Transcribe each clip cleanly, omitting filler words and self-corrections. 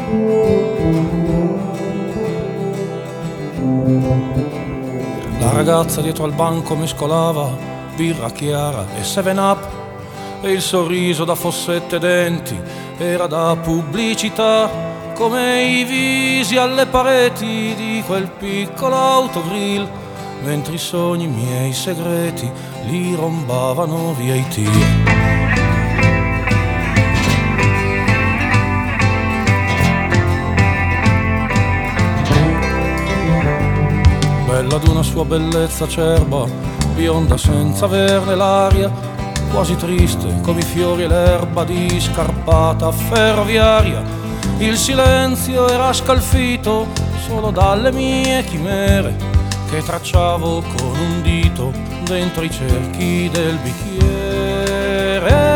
La ragazza dietro al banco mescolava birra chiara e 7-Up e il sorriso da fossette denti era da pubblicità, come i visi alle pareti di quel piccolo autogrill, mentre i sogni miei segreti li rombavano via i tir. Bella d'una sua bellezza acerba, bionda senza averne l'aria, quasi triste come i fiori e l'erba di scarpata ferroviaria. Il silenzio era scalfito solo dalle mie chimere che tracciavo con un dito dentro i cerchi del bicchiere.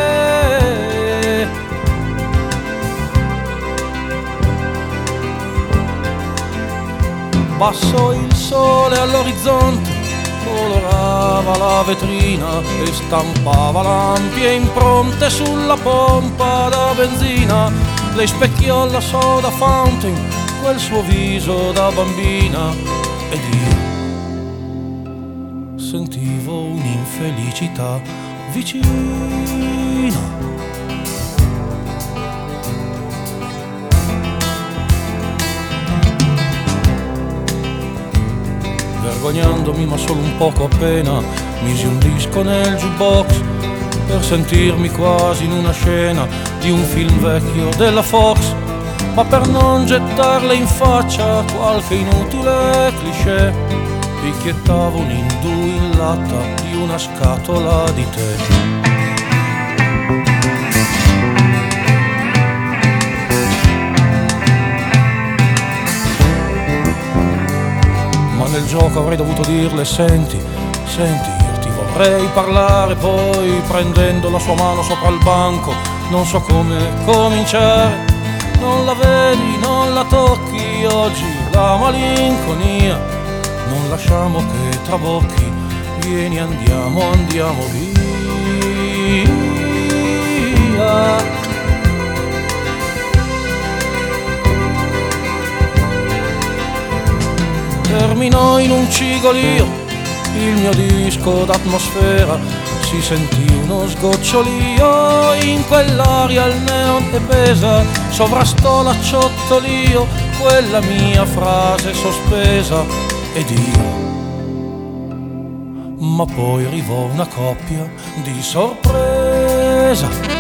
Basso il sole all'orizzonte colorava la vetrina e stampava lampie impronte sulla pompa da benzina. Le specchiò la soda fountain, quel suo viso da bambina, ed io sentivo un'infelicità vicina. Vergognandomi ma solo un poco appena, misi un disco nel jukebox per sentirmi quasi in una scena di un film vecchio della Fox, ma per non gettarle in faccia qualche inutile cliché picchiettavo un indù in latta di una scatola di tè. Nel gioco avrei dovuto dirle: senti, io ti vorrei parlare. Poi prendendo la sua mano sopra il banco non so come cominciare. Non la vedi, non la tocchi oggi la malinconia, non lasciamo che trabocchi. Vieni, andiamo via. Terminò in un cigolio il mio disco d'atmosfera, si sentì uno sgocciolio in quell'aria, il neon e pesa, sovrastò l'acciottolio quella mia frase sospesa, ed io. Ma poi arrivò una coppia di sorpresa.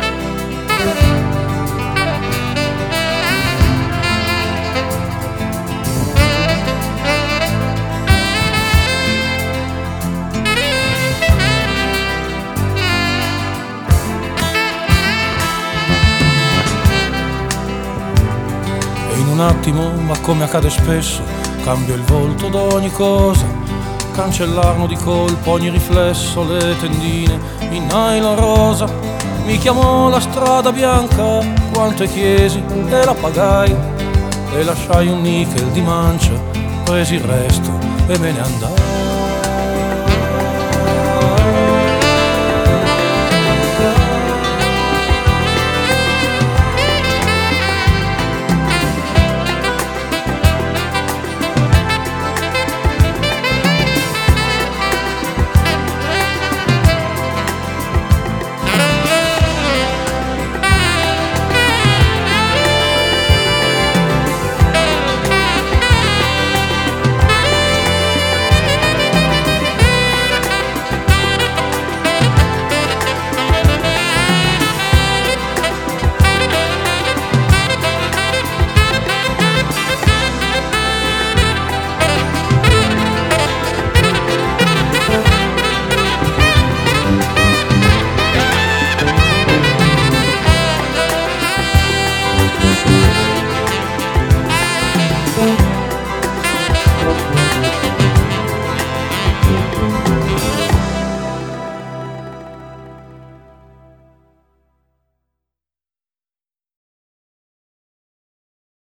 Un attimo, ma come accade spesso, cambia il volto d'ogni cosa, cancellarono di colpo ogni riflesso le tendine in nylon rosa. Mi chiamò la strada bianca, quanto chiesi e la pagai, e lasciai un nickel di mancia, presi il resto e me ne andai.